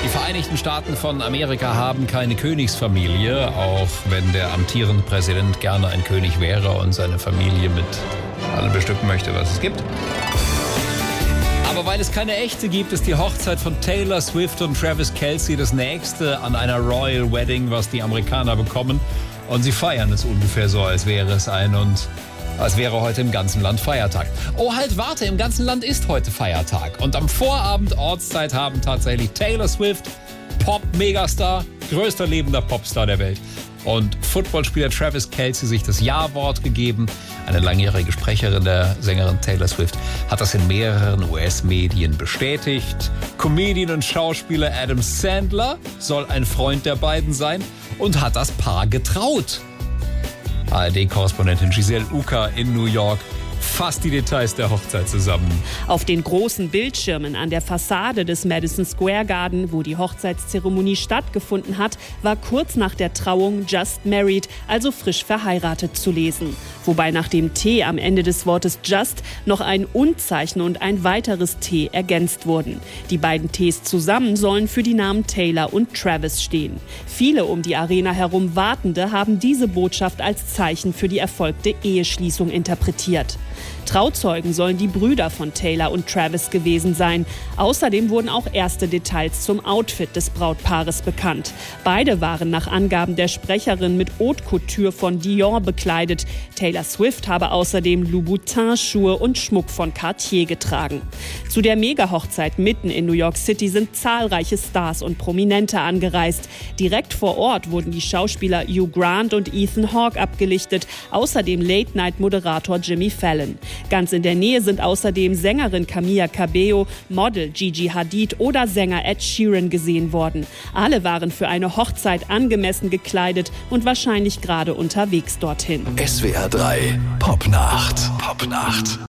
Die Vereinigten Staaten von Amerika haben keine Königsfamilie, auch wenn der amtierende Präsident gerne ein König wäre und seine Familie mit allem bestücken möchte, was es gibt. Aber weil es keine echte gibt, ist die Hochzeit von Taylor Swift und Travis Kelce das nächste an einer Royal Wedding, was die Amerikaner bekommen. Und sie feiern es ungefähr so, als wäre es als wäre heute im ganzen Land Feiertag. Oh, halt, warte, im ganzen Land ist heute Feiertag. Und am Vorabend Ortszeit haben tatsächlich Taylor Swift, Pop-Megastar, größter lebender Popstar der Welt, und Footballspieler Travis Kelce sich das Ja-Wort gegeben. Eine langjährige Sprecherin der Sängerin Taylor Swift hat das in mehreren US-Medien bestätigt. Comedian und Schauspieler Adam Sandler soll ein Freund der beiden sein und hat das Paar getraut. ARD-Korrespondentin Giselle Uka in New York fasst die Details der Hochzeit zusammen. Auf den großen Bildschirmen an der Fassade des Madison Square Garden, wo die Hochzeitszeremonie stattgefunden hat, war kurz nach der Trauung Just Married, also frisch verheiratet, zu lesen. Wobei nach dem T am Ende des Wortes Just noch ein Und-Zeichen und ein weiteres T ergänzt wurden. Die beiden Ts zusammen sollen für die Namen Taylor und Travis stehen. Viele um die Arena herum Wartende haben diese Botschaft als Zeichen für die erfolgte Eheschließung interpretiert. Trauzeugen sollen die Brüder von Taylor und Travis gewesen sein. Außerdem wurden auch erste Details zum Outfit des Brautpaares bekannt. Beide waren nach Angaben der Sprecherin mit Haute Couture von Dior bekleidet. Taylor Swift habe außerdem Louboutin-Schuhe und Schmuck von Cartier getragen. Zu der Mega-Hochzeit mitten in New York City sind zahlreiche Stars und Prominente angereist. Direkt vor Ort wurden die Schauspieler Hugh Grant und Ethan Hawke abgelichtet, außerdem Late-Night-Moderator Jimmy Fallon. Ganz in der Nähe sind außerdem Sängerin Camila Cabello, Model Gigi Hadid oder Sänger Ed Sheeran gesehen worden. Alle waren für eine Hochzeit angemessen gekleidet und wahrscheinlich gerade unterwegs dorthin. SWR 3 Popnacht.